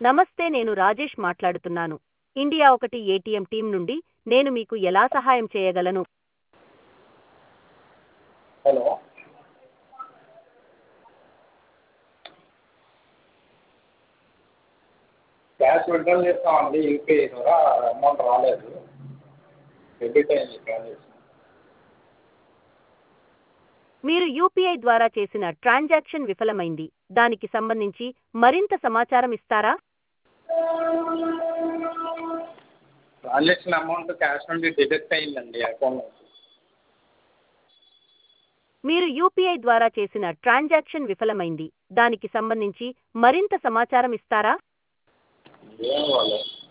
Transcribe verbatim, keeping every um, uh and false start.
నమస్తే, నేను రాజేష్ మాట్లాడుతున్నాను. ఇండియా ఒకటి ఏటీఎం టీం నుండి. నేను మీకు ఎలా సహాయం చేయగలను? హలో. క్యాష్ విత్డ్రాల్ చేస్తామండి, యూపీఐ ద్వారా అమౌంట్ రాలేదు, డెబిట్ అయింది ట్రాన్సాక్షన్. మీరు యూపీఐ ద్వారా చేసిన ట్రాన్సాక్షన్ విఫలమైంది. దానికి సంబంధించి మరింత సమాచారం ఇస్తారా? ట్రాన్సాక్షన్ అమౌంట్ క్యాష్ నుండి డిడక్ట్ అయిందండి అకౌంట్ నుంచి. మీరు యూపీఐ ద్వారా చేసిన ట్రాన్సాక్షన్ విఫలమైంది. దానికి సంబంధించి మరింత సమాచారం ఇస్తారా? ఏం వాళ్ళు